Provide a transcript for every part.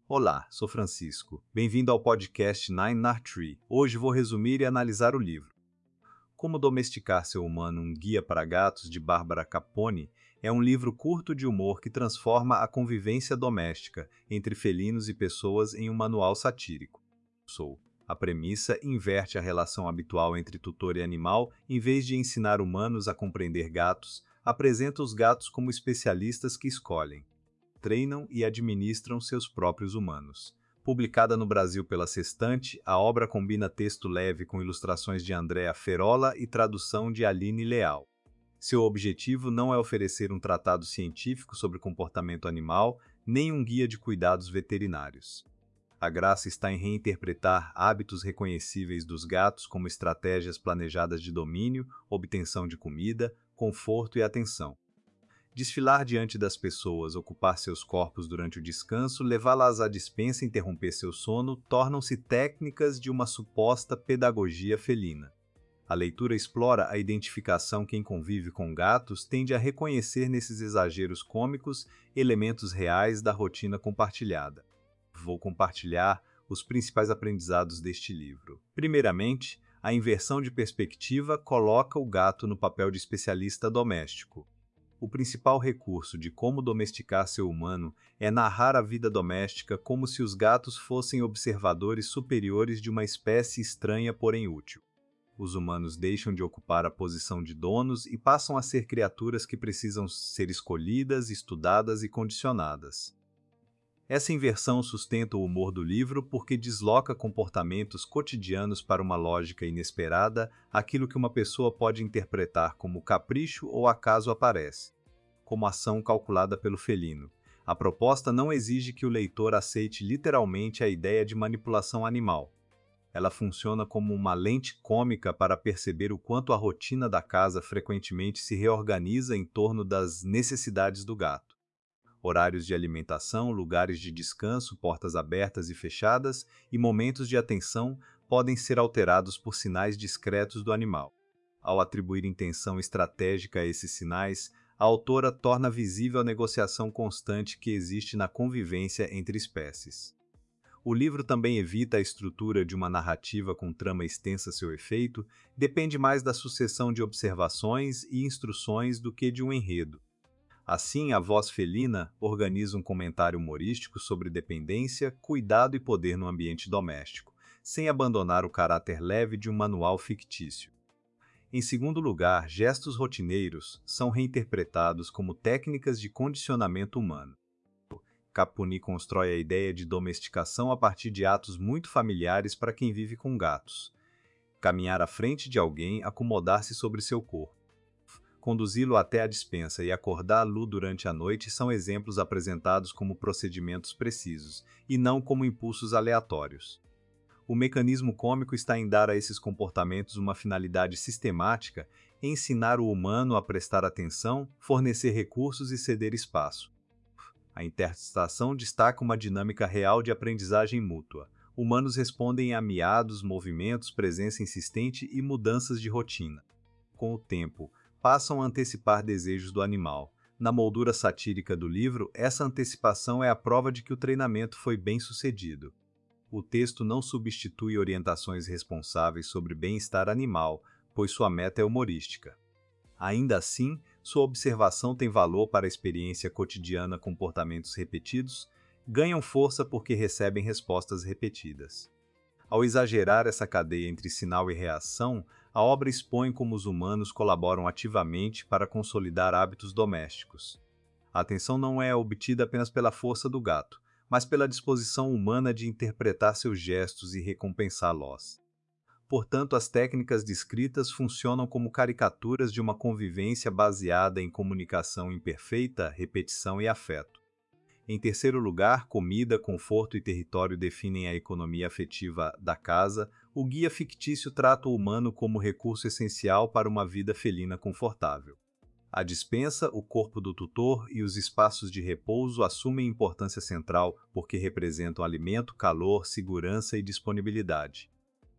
Olá, sou Francisco. Bem-vindo ao podcast Nine Nar Tree. Hoje vou resumir e analisar o livro. Como Domesticar Seu Humano, um Guia para Gatos, de Bárbara Capone, é um livro curto de humor que transforma a convivência doméstica entre felinos e pessoas em um manual satírico. A premissa inverte a relação habitual entre tutor e animal. Em vez de ensinar humanos a compreender gatos, apresenta os gatos como especialistas que escolhem, treinam e administram seus próprios humanos. Publicada no Brasil pela Sextante, a obra combina texto leve com ilustrações de Andréa Ferola e tradução de Aline Leal. Seu objetivo não é oferecer um tratado científico sobre comportamento animal, nem um guia de cuidados veterinários. A graça está em reinterpretar hábitos reconhecíveis dos gatos como estratégias planejadas de domínio, obtenção de comida, conforto e atenção. Desfilar diante das pessoas, ocupar seus corpos durante o descanso, levá-las à dispensa e interromper seu sono tornam-se técnicas de uma suposta pedagogia felina. A leitura explora a identificação. Quem convive com gatos tende a reconhecer nesses exageros cômicos elementos reais da rotina compartilhada. Vou compartilhar os principais aprendizados deste livro. Primeiramente, a inversão de perspectiva coloca o gato no papel de especialista doméstico. O principal recurso de Como Domesticar Seu Humano é narrar a vida doméstica como se os gatos fossem observadores superiores de uma espécie estranha, porém útil. Os humanos deixam de ocupar a posição de donos e passam a ser criaturas que precisam ser escolhidas, estudadas e condicionadas. Essa inversão sustenta o humor do livro porque desloca comportamentos cotidianos para uma lógica inesperada, aquilo que uma pessoa pode interpretar como capricho ou acaso aparece, como ação calculada pelo felino. A proposta não exige que o leitor aceite literalmente a ideia de manipulação animal. Ela funciona como uma lente cômica para perceber o quanto a rotina da casa frequentemente se reorganiza em torno das necessidades do gato. Horários de alimentação, lugares de descanso, portas abertas e fechadas e momentos de atenção podem ser alterados por sinais discretos do animal. Ao atribuir intenção estratégica a esses sinais, a autora torna visível a negociação constante que existe na convivência entre espécies. O livro também evita a estrutura de uma narrativa com trama extensa a seu efeito, depende mais da sucessão de observações e instruções do que de um enredo. Assim, a voz felina organiza um comentário humorístico sobre dependência, cuidado e poder no ambiente doméstico, sem abandonar o caráter leve de um manual fictício. Em segundo lugar, gestos rotineiros são reinterpretados como técnicas de condicionamento humano. Caponi constrói a ideia de domesticação a partir de atos muito familiares para quem vive com gatos. Caminhar à frente de alguém, acomodar-se sobre seu corpo, conduzi-lo até a despensa e acordá-lo durante a noite são exemplos apresentados como procedimentos precisos, e não como impulsos aleatórios. O mecanismo cômico está em dar a esses comportamentos uma finalidade sistemática, ensinar o humano a prestar atenção, fornecer recursos e ceder espaço. A interpretação destaca uma dinâmica real de aprendizagem mútua. Humanos respondem a miados, movimentos, presença insistente e mudanças de rotina. Com o tempo, passam a antecipar desejos do animal. Na moldura satírica do livro, essa antecipação é a prova de que o treinamento foi bem sucedido. O texto não substitui orientações responsáveis sobre bem-estar animal, pois sua meta é humorística. Ainda assim, sua observação tem valor para a experiência cotidiana. Comportamentos repetidos ganham força porque recebem respostas repetidas. Ao exagerar essa cadeia entre sinal e reação, a obra expõe como os humanos colaboram ativamente para consolidar hábitos domésticos. A atenção não é obtida apenas pela força do gato, mas pela disposição humana de interpretar seus gestos e recompensá-los. Portanto, as técnicas descritas funcionam como caricaturas de uma convivência baseada em comunicação imperfeita, repetição e afeto. Em terceiro lugar, comida, conforto e território definem a economia afetiva da casa. O guia fictício trata o humano como recurso essencial para uma vida felina confortável. A despensa, o corpo do tutor e os espaços de repouso assumem importância central porque representam alimento, calor, segurança e disponibilidade.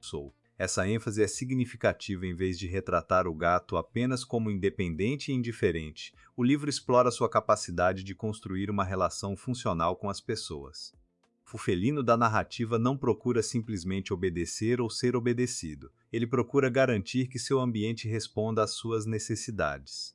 Essa ênfase é significativa. Em vez de retratar o gato apenas como independente e indiferente, o livro explora sua capacidade de construir uma relação funcional com as pessoas. O felino da narrativa não procura simplesmente obedecer ou ser obedecido. Ele procura garantir que seu ambiente responda às suas necessidades.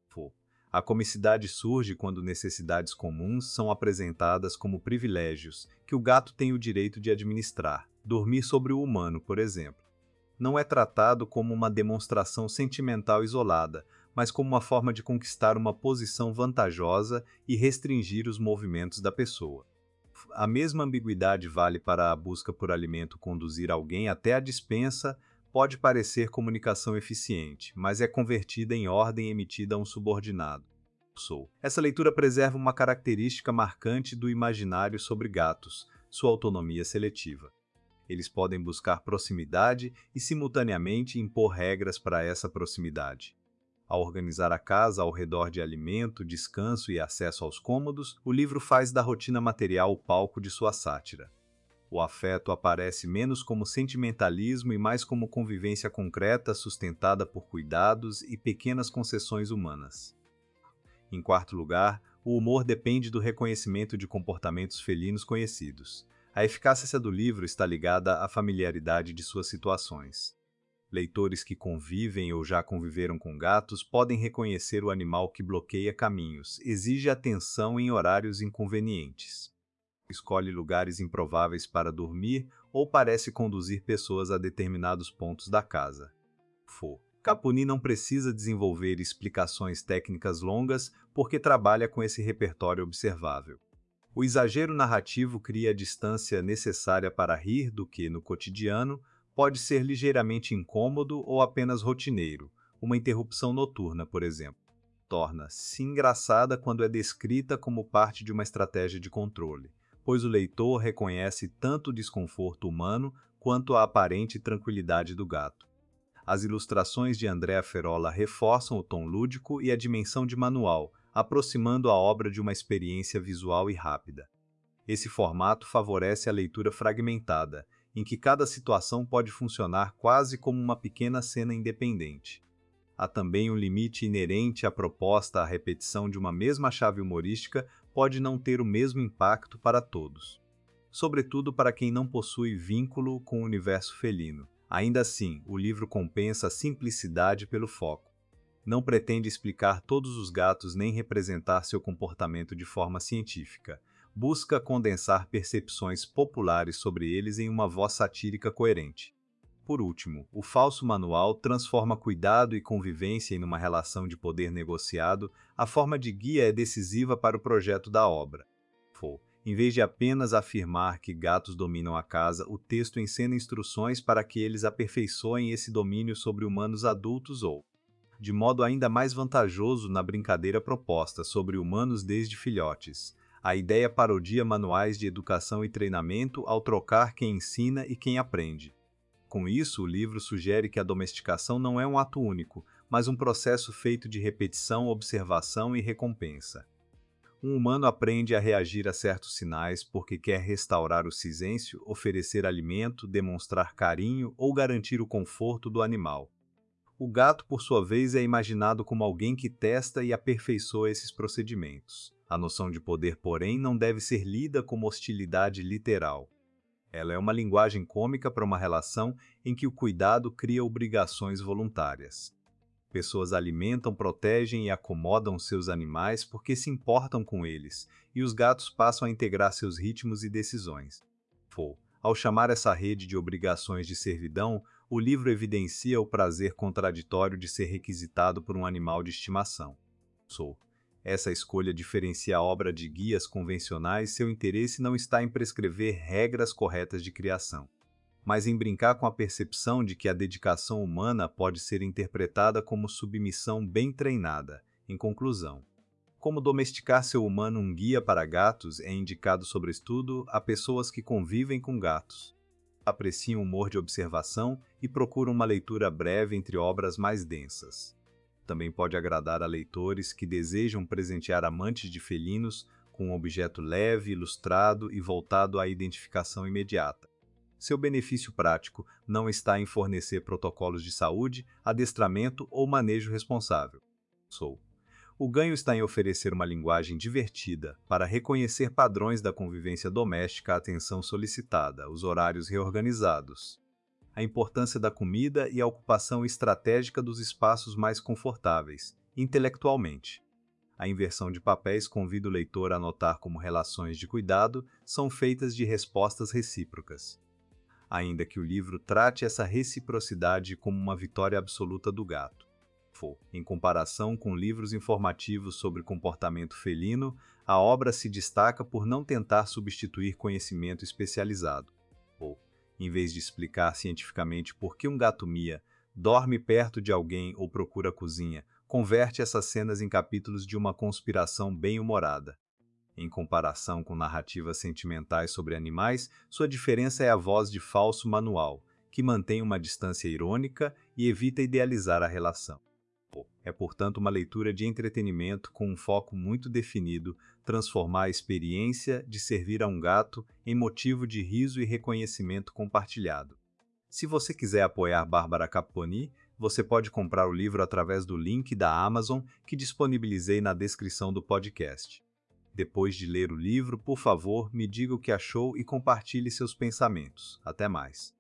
A comicidade surge quando necessidades comuns são apresentadas como privilégios que o gato tem o direito de administrar. Dormir sobre o humano, por exemplo. Não é tratado como uma demonstração sentimental isolada, mas como uma forma de conquistar uma posição vantajosa e restringir os movimentos da pessoa. A mesma ambiguidade vale para a busca por alimento conduzir alguém até a despensa. Pode parecer comunicação eficiente, mas é convertida em ordem emitida a um subordinado. Essa leitura preserva uma característica marcante do imaginário sobre gatos, sua autonomia seletiva. Eles podem buscar proximidade e, simultaneamente, impor regras para essa proximidade. Ao organizar a casa ao redor de alimento, descanso e acesso aos cômodos, o livro faz da rotina material o palco de sua sátira. O afeto aparece menos como sentimentalismo e mais como convivência concreta sustentada por cuidados e pequenas concessões humanas. Em quarto lugar, o humor depende do reconhecimento de comportamentos felinos conhecidos. A eficácia do livro está ligada à familiaridade de suas situações. Leitores que convivem ou já conviveram com gatos podem reconhecer o animal que bloqueia caminhos, exige atenção em horários inconvenientes, escolhe lugares improváveis para dormir ou parece conduzir pessoas a determinados pontos da casa. Capuni não precisa desenvolver explicações técnicas longas porque trabalha com esse repertório observável. O exagero narrativo cria a distância necessária para rir do que, no cotidiano, pode ser ligeiramente incômodo ou apenas rotineiro, uma interrupção noturna, por exemplo. Torna-se engraçada quando é descrita como parte de uma estratégia de controle, pois o leitor reconhece tanto o desconforto humano quanto a aparente tranquilidade do gato. As ilustrações de Andrea Ferola reforçam o tom lúdico e a dimensão de manual, aproximando a obra de uma experiência visual e rápida. Esse formato favorece a leitura fragmentada, em que cada situação pode funcionar quase como uma pequena cena independente. Há também um limite inerente à proposta. A repetição de uma mesma chave humorística pode não ter o mesmo impacto para todos, sobretudo para quem não possui vínculo com o universo felino. Ainda assim, o livro compensa a simplicidade pelo foco. Não pretende explicar todos os gatos nem representar seu comportamento de forma científica. Busca condensar percepções populares sobre eles em uma voz satírica coerente. Por último, o falso manual transforma cuidado e convivência em uma relação de poder negociado. A forma de guia é decisiva para o projeto da obra. Em vez de apenas afirmar que gatos dominam a casa, o texto ensina instruções para que eles aperfeiçoem esse domínio sobre humanos adultos ou, de modo ainda mais vantajoso na brincadeira proposta, sobre humanos desde filhotes. A ideia parodia manuais de educação e treinamento ao trocar quem ensina e quem aprende. Com isso, o livro sugere que a domesticação não é um ato único, mas um processo feito de repetição, observação e recompensa. Um humano aprende a reagir a certos sinais porque quer restaurar o silêncio, oferecer alimento, demonstrar carinho ou garantir o conforto do animal. O gato, por sua vez, é imaginado como alguém que testa e aperfeiçoa esses procedimentos. A noção de poder, porém, não deve ser lida como hostilidade literal. Ela é uma linguagem cômica para uma relação em que o cuidado cria obrigações voluntárias. Pessoas alimentam, protegem e acomodam seus animais porque se importam com eles, e os gatos passam a integrar seus ritmos e decisões. Ao chamar essa rede de obrigações de servidão, o livro evidencia o prazer contraditório de ser requisitado por um animal de estimação. Essa escolha diferencia a obra de guias convencionais. Seu interesse não está em prescrever regras corretas de criação, mas em brincar com a percepção de que a dedicação humana pode ser interpretada como submissão bem treinada. Em conclusão, Como domesticar seu humano, um guia para gatos, é indicado sobretudo a pessoas que convivem com gatos, apreciam humor de observação e procuram uma leitura breve entre obras mais densas. Também pode agradar a leitores que desejam presentear amantes de felinos com um objeto leve, ilustrado e voltado à identificação imediata. Seu benefício prático não está em fornecer protocolos de saúde, adestramento ou manejo responsável. O ganho está em oferecer uma linguagem divertida para reconhecer padrões da convivência doméstica, a atenção solicitada, os horários reorganizados, a importância da comida e a ocupação estratégica dos espaços mais confortáveis, intelectualmente. A inversão de papéis convida o leitor a notar como relações de cuidado são feitas de respostas recíprocas. Ainda que o livro trate essa reciprocidade como uma vitória absoluta do gato. Em comparação com livros informativos sobre comportamento felino, a obra se destaca por não tentar substituir conhecimento especializado. Em vez de explicar cientificamente por que um gato mia, dorme perto de alguém ou procura a cozinha, converte essas cenas em capítulos de uma conspiração bem-humorada. Em comparação com narrativas sentimentais sobre animais, sua diferença é a voz de falso manual, que mantém uma distância irônica e evita idealizar a relação. É, portanto, uma leitura de entretenimento com um foco muito definido, transformar a experiência de servir a um gato em motivo de riso e reconhecimento compartilhado. Se você quiser apoiar Barbara Caponi, você pode comprar o livro através do link da Amazon que disponibilizei na descrição do podcast. Depois de ler o livro, por favor, me diga o que achou e compartilhe seus pensamentos. Até mais.